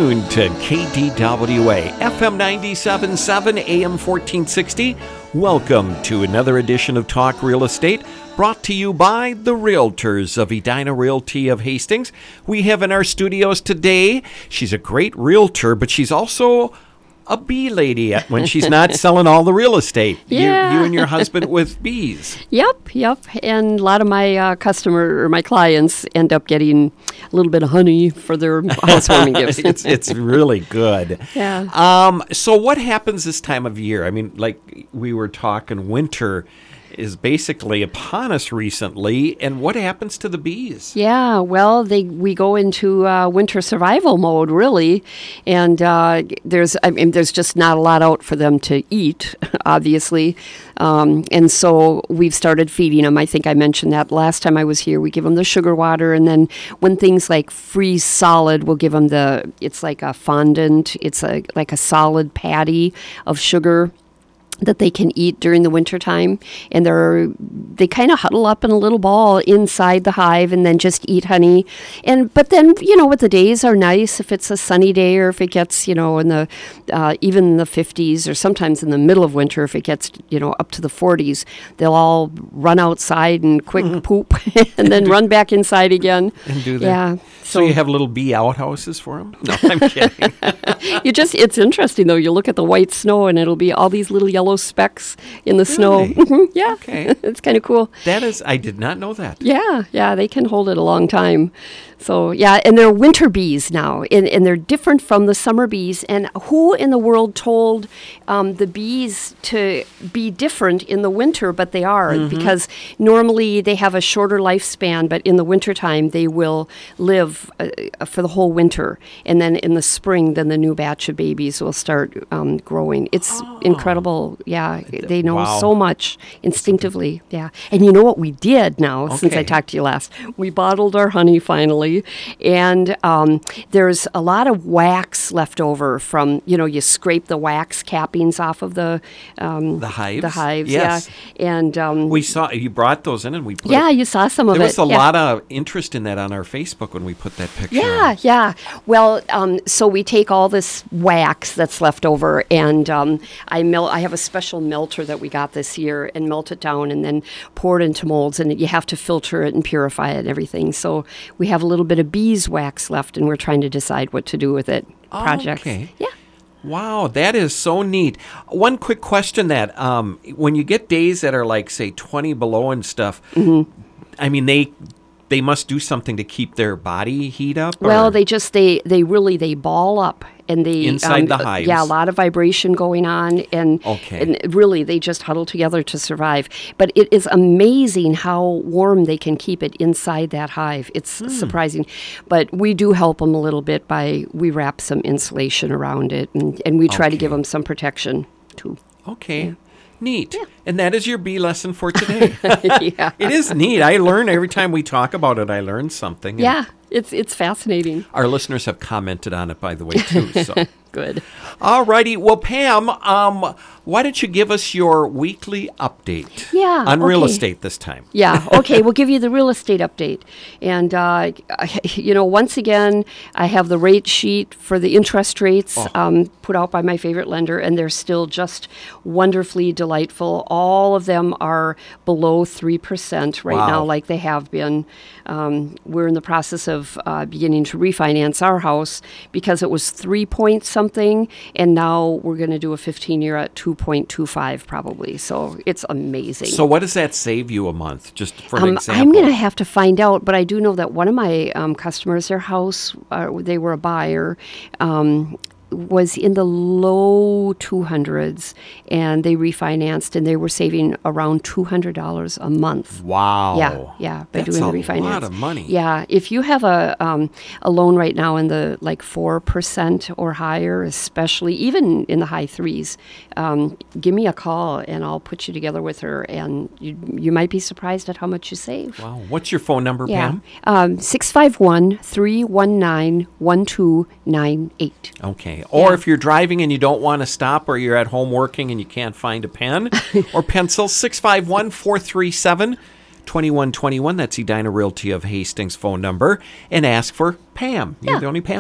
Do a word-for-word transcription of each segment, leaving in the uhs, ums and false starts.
tuned to K D W A, F M ninety-seven point seven, A M fourteen sixty. Welcome to another edition of Talk Real Estate, brought to you by the Realtors of Edina Realty of Hastings. We have in our studios today, she's a great realtor, but she's also a bee lady when she's not selling all the real estate. Yeah. You, you and your husband with bees. Yep, yep. And a lot of my uh, customer or my clients end up getting a little bit of honey for their housewarming gifts. it's it's really good. Yeah. Um. So what happens this time of year? I mean, like we were talking, winter is basically upon us recently, and what happens to the bees? Yeah, well, they we go into uh, winter survival mode, really, and uh, there's I mean, there's just not a lot out for them to eat, obviously, um, and so we've started feeding them. I think I mentioned that last time I was here. We give them the sugar water, and then when things like freeze solid, we'll give them the. It's like a fondant. It's a like a solid patty of sugar that they can eat during the wintertime, and they're they kind of huddle up in a little ball inside the hive and then just eat honey. And but then, you know, what the days are nice, if it's a sunny day or if it gets, you know, in the uh, even in the fifties, or sometimes in the middle of winter if it gets, you know, up to the forties, they'll all run outside and quick mm-hmm. poop and then run back inside again. And do that. Yeah. So, so you have little bee outhouses for them? No, I'm kidding. You just, it's interesting, though. You look at the white snow, and it'll be all these little yellow specks in the Really? snow. Yeah. Okay. It's kind of cool. That is, I did not know that. Yeah, yeah, they can hold it a long time. So, yeah, and they're winter bees now, and, and they're different from the summer bees. And who in the world told um, the bees to be different in the winter? But they are, mm-hmm. because normally they have a shorter lifespan, but in the wintertime they will live uh, for the whole winter. And then in the spring, then the new batch of babies will start um, growing. It's oh. incredible. Yeah, they know wow. so much instinctively. Yeah. And you know what we did now, okay. since I talked to you last? We bottled our honey finally. And um, there's a lot of wax left over from, you know, you scrape the wax cappings off of the um, the hives. The hives, yes. yeah. And um, we saw you brought those in, and we put yeah, it, you saw some of there it. was a yeah. lot of interest in that on our Facebook when we put that picture. Yeah, on. yeah. Well, um, so we take all this wax that's left over, and um, I melt. I have a special melter that we got this year, and melt it down, and then pour it into molds, and you have to filter it and purify it and everything. So we have a little bit of beeswax left, and we're trying to decide what to do with it. Oh, Projects. okay. Yeah. Wow, that is so neat. One quick question: that um, when you get days that are like, say, twenty below and stuff, mm-hmm. I mean, they they must do something to keep their body heat up. Well, or? they just they they really they ball up. And they inside um, the hives. Yeah, a lot of vibration going on, and okay. and really they just huddle together to survive. But it is amazing how warm they can keep it inside that hive. It's hmm. surprising. But we do help them a little bit by we wrap some insulation around it, and, and we try okay. to give them some protection too. Okay. Yeah. Neat. Yeah. And that is your bee lesson for today. Yeah. It is neat. I learn every time we talk about it, I learn something. Yeah, it's it's fascinating. Our listeners have commented on it, by the way, too. So. Good. All righty. Well, Pam, um, why don't you give us your weekly update Yeah, on real okay. estate this time? Yeah, okay, we'll give you the real estate update. And, uh, you know, once again, I have the rate sheet for the interest rates Oh. um, put out by my favorite lender, and they're still just wonderfully delightful. All of them are below three percent right Wow. now, like they have been. Um, we're in the process of uh, beginning to refinance our house because it was three point something, and now we're going to do a fifteen year at two point two five probably. So it's amazing. So what does that save you a month, just for an Um, example? I'm going to have to find out, but I do know that one of my um, customers, their house, uh, they were a buyer, um, was in the low two hundreds, and they refinanced, and they were saving around two hundred dollars a month. Wow. Yeah, yeah, by That's doing the a refinance. lot of money. Yeah, if you have a um, a loan right now in the like four percent or higher, especially even in the high threes, um, give me a call and I'll put you together with her, and you you might be surprised at how much you save. Wow. What's your phone number, Yeah, Pam? um, six five one, three one nine, one two nine eight. Okay. Or Yeah. if you're driving and you don't want to stop, or you're at home working and you can't find a pen or pencil, six five one, four three seven, two one two one. That's Edina Realty of Hastings phone number. And ask for Pam. You're Yeah. the only Pam there.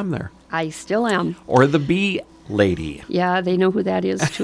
I still am. Or the bee lady. Yeah, they know who that is, too.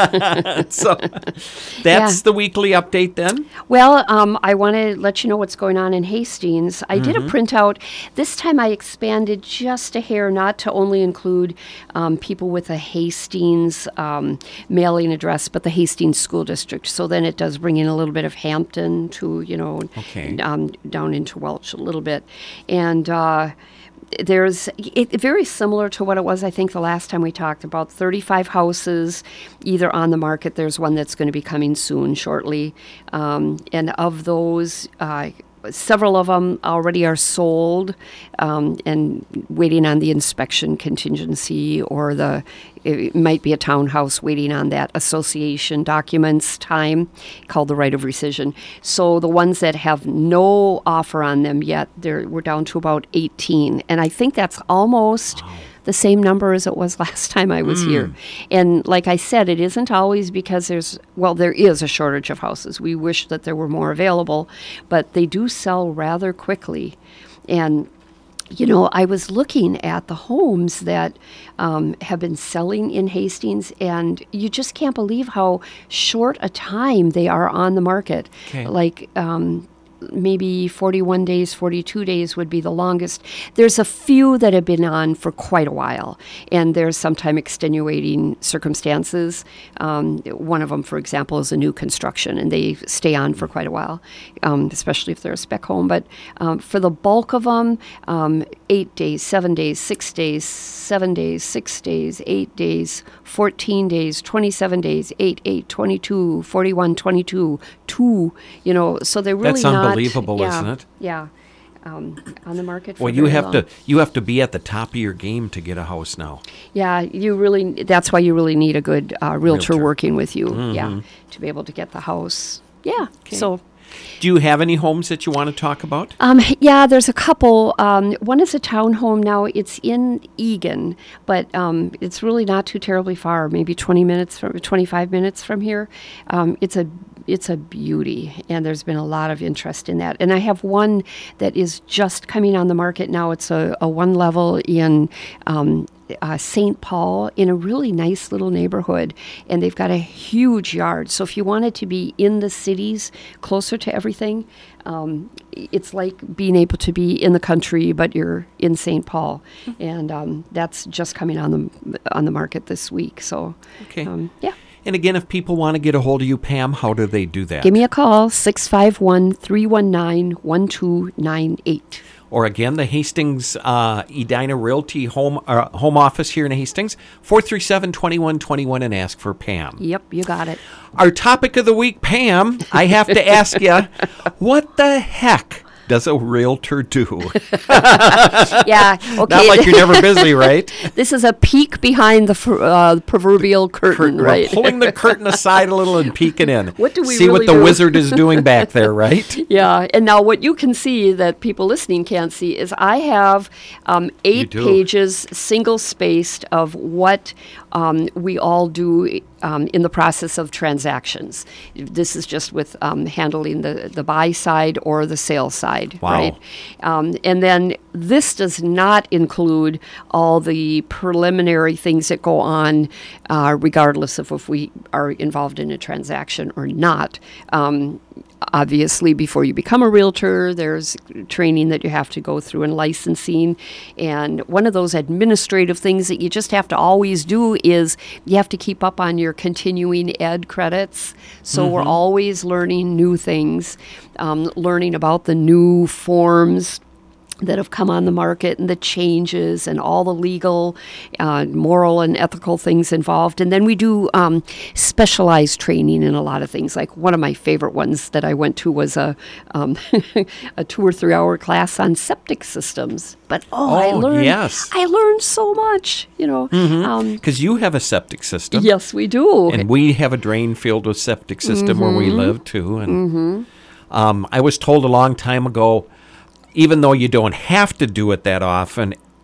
So that's Yeah. the weekly update then? Well, um, I want to let you know what's going on in Hastings. I did a printout. This time I expanded just a hair, not to only include um, people with a Hastings um, mailing address, but the Hastings School District. So then it does bring in a little bit of Hampton to, you know, Okay. um, down into Welch a little bit. And uh, there's it, very similar to what it was, I think, the last time we talked about thirty-five houses either on the market. There's one that's going to be coming soon, shortly. Um, and of those, uh, several of them already are sold um, and waiting on the inspection contingency, or the it might be a townhouse waiting on that association documents time called the right of rescission. So the ones that have no offer on them yet, they're, we're down to about eighteen. And I think that's almost wow. the same number as it was last time I was mm. here. And like I said, it isn't always because there's, well, there is a shortage of houses. We wish that there were more available, but they do sell rather quickly. And you know, I was looking at the homes that um, have been selling in Hastings, and you just can't believe how short a time they are on the market. Okay. Like um, maybe forty-one days, forty-two days would be the longest. There's a few that have been on for quite a while, and there's sometimes extenuating circumstances. Um, one of them, for example, is a new construction, and they stay on for quite a while, um, especially if they're a spec home. But um, for the bulk of them, um, eight days, seven days, six days, seven days, six days, eight days, fourteen days, twenty-seven days, eight, eight, twenty-two, forty-one, twenty-two, two, you know, so they're really That's not... unbelievable, yeah, isn't it? Yeah. Um, on the market for Well, you very have long. to you have to be at the top of your game to get a house now. Yeah, you really, that's why you really need a good uh, realtor, Realtor. working with you, Mhm. yeah, to be able to get the house. Yeah, Okay. so... Do you have any homes that you want to talk about? Um, yeah, there's a couple. Um, one is a townhome now. It's in Egan, but um, it's really not too terribly far. Maybe twenty minutes from, twenty-five minutes from here. Um, it's a it's a beauty, and there's been a lot of interest in that. And I have one that is just coming on the market now. It's a, a one level in um, uh, Saint Paul, in a really nice little neighborhood, and they've got a huge yard. So if you wanted to be in the cities, closer to everything, um, it's like being able to be in the country, but you're in Saint Paul, and um, that's just coming on the on the market this week. So, Okay. um, yeah. And again, if people want to get a hold of you, Pam, how do they do that? Give me a call, six five one, three one nine, one two nine eight. Or again, the Hastings uh, Edina Realty home uh, home office here in Hastings, four three seven, two one two one, and ask for Pam. Yep, you got it. Our topic of the week, Pam, I have to ask you, what the heck does a realtor do? Yeah, okay. Not like you're never busy, right? This is a peek behind the fr- uh, proverbial curtain, Curtain, we're right? pulling the curtain aside a little and peeking in. What do we See really what the do? wizard is doing back there, right? Yeah, and now what you can see that people listening can't see is I have um, eight do. pages, single-spaced, of what um, we all do um, in the process of transactions. This is just with um, handling the, the buy side or the sale side, Wow. right? Um, and then this does not include all the preliminary things that go on, uh, regardless of if we are involved in a transaction or not. Um, Obviously, before you become a realtor, there's training that you have to go through and licensing. And one of those administrative things that you just have to always do is you have to keep up on your continuing ed credits. So Mm-hmm. we're always learning new things, um, learning about the new forms that have come on the market and the changes and all the legal, uh, moral and ethical things involved. And then we do um, specialized training in a lot of things. Like one of my favorite ones that I went to was a um, a two or three hour class on septic systems. But oh, I Oh, learned yes. I learned so much, you know. Um, Because you have a septic system. yes, we do. And we have a drain field with septic system where we live too. And um, I was told a long time ago, even though you don't have to do it that often,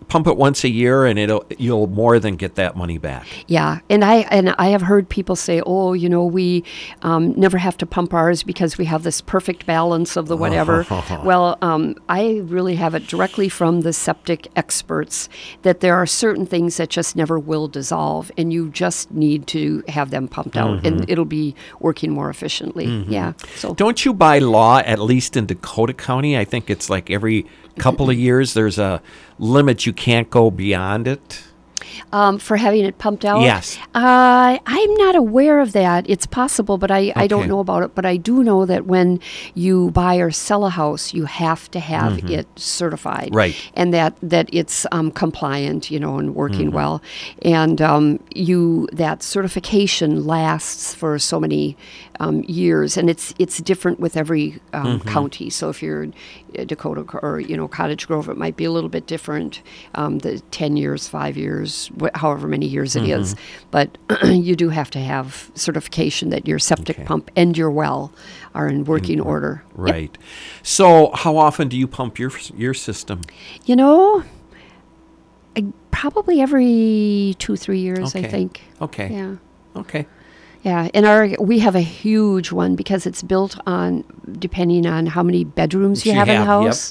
pump it once a year, and it'll you'll more than get that money back. Yeah, and I and I have heard people say, "Oh, you know, we um, never have to pump ours because we have this perfect balance of the whatever." Well, um, I really have it directly from the septic experts that there are certain things that just never will dissolve, and you just need to have them pumped out, Mm-hmm. and it'll be working more efficiently. Mm-hmm. Yeah. So Don't you, by law, at least in Dakota County, I think it's like every couple of years there's a limit, you can't go beyond it? um, for having it pumped out, Yes. Uh, I'm not aware of that. It's possible, but I, I don't Okay. know about it. But I do know that when you buy or sell a house, you have to have it certified, Right. And that that it's um, compliant, you know, and working Mm-hmm. well. And um, you that certification lasts for so many um, years, and it's it's different with every um, Mm-hmm. county. So if you're in uh, Dakota or you know Cottage Grove, it might be a little bit different. Um, the ten years, five years, wh- however many years it is, but you do have to have certification that your septic Okay. pump and your well are in working order. Yep. Right. So how often do you pump your your system? You know, I, probably every two, three years, I Okay. think. Okay. Yeah. Okay. Yeah, and our we have a huge one because it's built on depending on how many bedrooms you, You have, in the have, yep. house,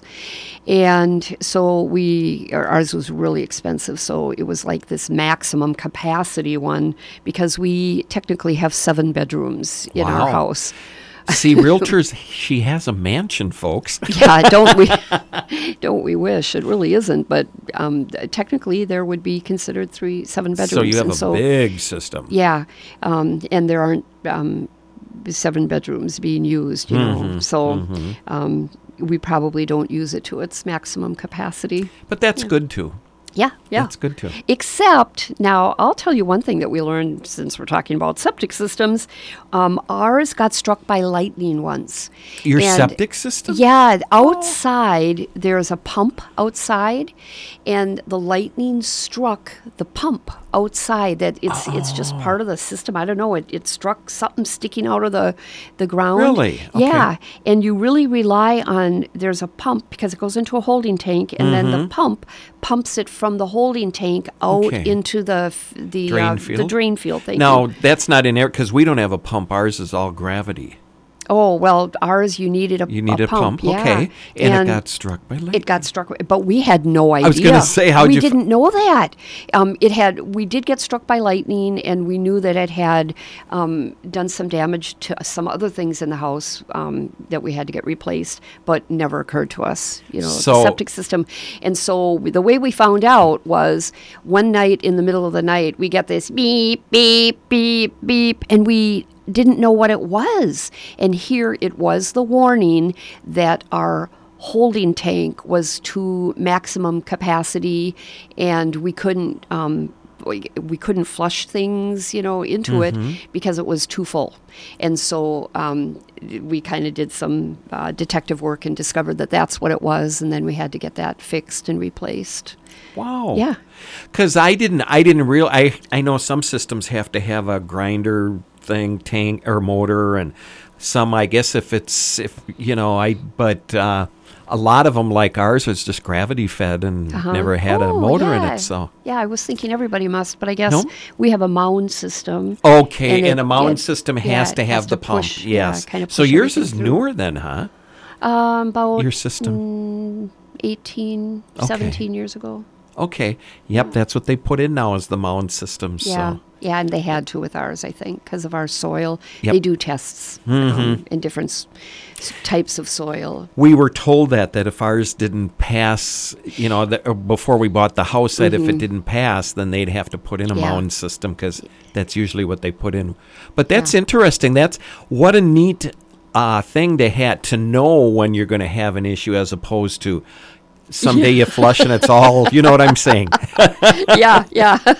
and so we our- ours was really expensive. So it was like this maximum capacity one because we technically have seven bedrooms in Wow. our house. See, realtors, she has a mansion, folks. Yeah, don't we? Don't we wish it really isn't? But um, technically, there would be considered three seven bedrooms. So you have and a so, big system. Yeah, um, and there aren't um, seven bedrooms being used, you know. Mm-hmm, So um, we probably don't use it to its maximum capacity. But that's good, too. Yeah, yeah. That's good, too. Except, now, I'll tell you one thing that we learned since we're talking about septic systems. Um, ours got struck by lightning once. Your And- septic system? Yeah, outside, there's a pump outside, and the lightning struck the pump outside. That it's it's just part of the system. I don't know. It, it struck something sticking out of the, the ground. Really? Okay. Yeah, and you really rely on, there's a pump because it goes into a holding tank, and then the pump pumps it from the holding tank out Okay. into the f- the Drain uh, the field? drain field. Thank No, you. that's not in there because we don't have a pump. Ours is all gravity. Oh well, ours you needed a You need a, pump, yeah. okay. And, it got struck by lightning. It got struck, with- but we had no idea. was gonna say, how'd we you f- didn't know that. Um, it had. We did get struck by lightning, and we knew that it had um, done some damage to some other things in the house um, that we had to get replaced, but never occurred to us. You know, So- the septic system. And so the way we found out was one night in the middle of the night, we get this beep, beep, beep, beep, and we didn't know what it was. And here it was the warning that our holding tank was to maximum capacity and we couldn't um, we, we couldn't flush things, you know, into it because it was too full. And so um, we kind of did some uh, detective work and discovered that that's what it was, and then we had to get that fixed and replaced. Wow. Yeah. Because I didn't, I didn't real. I I know some systems have to have a grinder thing, tank or motor, and some I guess if it's if you know I but uh, a lot of them like ours was just gravity fed and Uh-huh. never had a Oh, motor in yeah. it. So Yeah, I was thinking everybody must, but I guess No? we have a mound system. okay, and, And it- a mound it- system yeah, has it to have has the to pump. push- yeah, yes. kind of So push yours everything is through. newer then, huh? Um, about Your system. eighteen, Okay. seventeen years ago. Okay. Yep, that's what they put in now is the mound system. Yeah, So yeah, and they had to with ours, I think, because of our soil. Yep. They do tests um, in different s- s- types of soil. we were told that that if ours didn't pass, you know, that, uh, before we bought the house, that if it didn't pass, then they'd have to put in a Mm-hmm. Yeah. mound system because that's usually what they put in. But that's interesting. That's what a neat uh, thing to have to know when you're going to have an issue, as opposed to someday you flush and it's all. You know what I'm saying? yeah, yeah.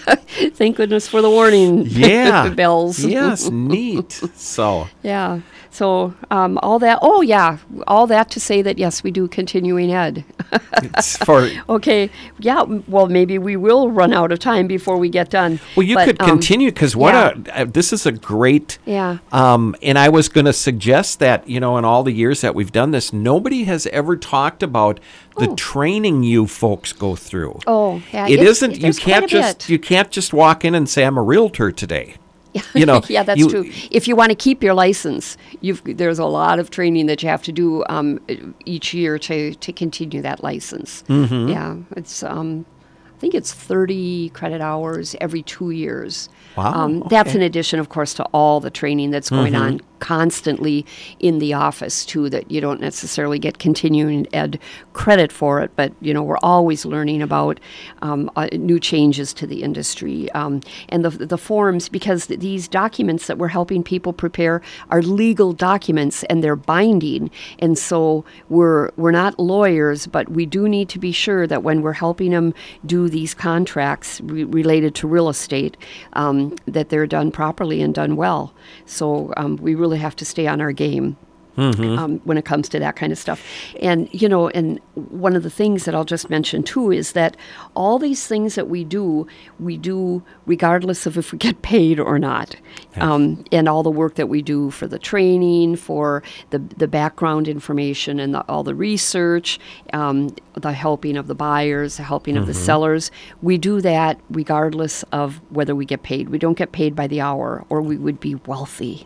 Thank goodness for the warning Yeah. bells. Yes, neat. So, Yeah. So um, all that. Oh, yeah. All that to say that yes, we do continuing ed. it's for Okay. Yeah. m- Well, maybe we will run out of time before we get done. well, you But, could um, continue because what yeah. a uh, this is a great. Yeah. Um, and I was going to suggest that you know in all the years that we've done this, nobody has ever talked about the Oh. training you folks go through. Oh, yeah. It it's- isn't. You there's quite can't a just bit. you can't just walk in and say I'm a realtor today. You know. Yeah, that's you- true. If you want to keep your license, you've there's a lot of training that you have to do um, each year to to continue that license. Mm-hmm. Yeah, it's um, I think it's thirty credit hours every two years. Wow, Um, That's okay. in addition, of course, to all the training that's going Mm-hmm. on constantly in the office too. That you don't necessarily get continuing ed credit for it, but you know we're always learning about um, uh, new changes to the industry um, and the the forms because th- these documents that we're helping people prepare are legal documents and they're binding, and so we're we're not lawyers, but we do need to be sure that when we're helping them do these contracts re- related to real estate, um, that they're done properly and done well. So um, we really have to stay on our game. Um, when it comes to that kind of stuff. And, you know, and one of the things that I'll just mention too is that all these things that we do, we do regardless of if we get paid or not. Um, and all the work that we do for the training, for the, the background information and the, all the research, um, the helping of the buyers, the helping of the sellers, we do that regardless of whether we get paid. We don't get paid by the hour or we would be wealthy.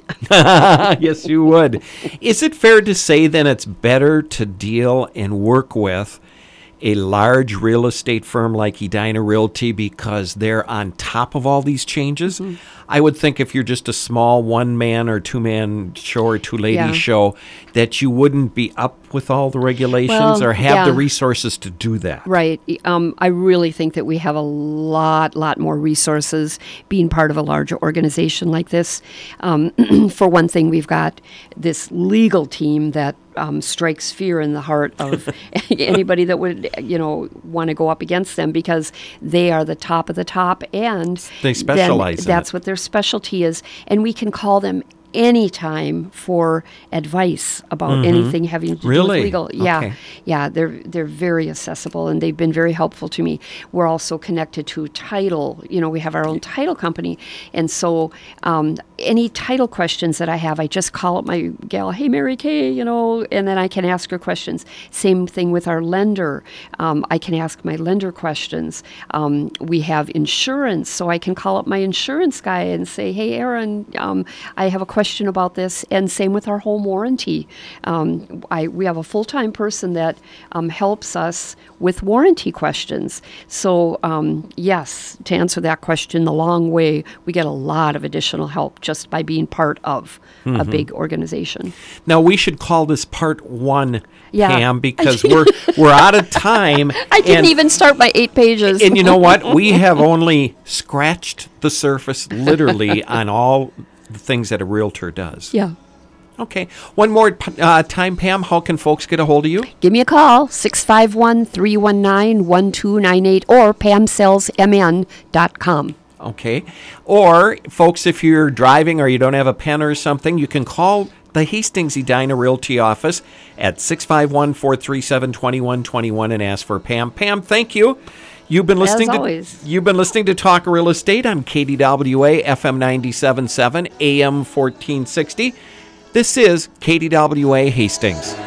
Yes, you would. Is it fair to say then it's better to deal and work with a large real estate firm like Edina Realty because they're on top of all these changes? Mm-hmm. I would think if you're just a small one-man or two-man show or two-lady Yeah. show that you wouldn't be up with all the regulations Well, or have the yeah. resources to do that. Right. Um, I really think that we have a lot, lot more resources being part of a larger organization like this. Um, for one thing, we've got this legal team that um, strikes fear in the heart of anybody that would, you know, want to go up against them because they are the top of the top, and They then specialize in that's it. what their specialty is, and we can call them anytime for advice about anything having to do Really? with legal. Yeah, Okay. yeah, they're they're very accessible and they've been very helpful to me. We're also connected to title. You know, we have our own title company, and so um, any title questions that I have, I just call up my gal, hey Mary Kay, you know, and then I can ask her questions. Same thing with our lender. Um, I can ask my lender questions. Um, we have insurance, so I can call up my insurance guy and say, hey Aaron, um, I have a question about this, and same with our home warranty. Um, I we have a full-time person that um, helps us with warranty questions. So um, yes, to answer that question the long way, we get a lot of additional help just by being part of a big organization. Now we should call this part one, Yeah. Pam, because we're we're out of time. I didn't and- even start my eight pages. And you know what? We have only scratched the surface, literally, on all the things that a realtor does. yeah. Okay. One more uh, time, Pam, how can folks get a hold of you? Give me a call, six five one, three one nine, one two nine eight or pam sells m n dot com. Okay. Or, folks, if you're driving or you don't have a pen or something, you can call the Hastings Edina Realty office at six five one, four three seven, two one two one and ask for Pam. Pam, thank you. You've been listening to always. You've been listening to Talk Real Estate on K D W A F M ninety-seven point seven A M fourteen sixty. This is K D W A Hastings.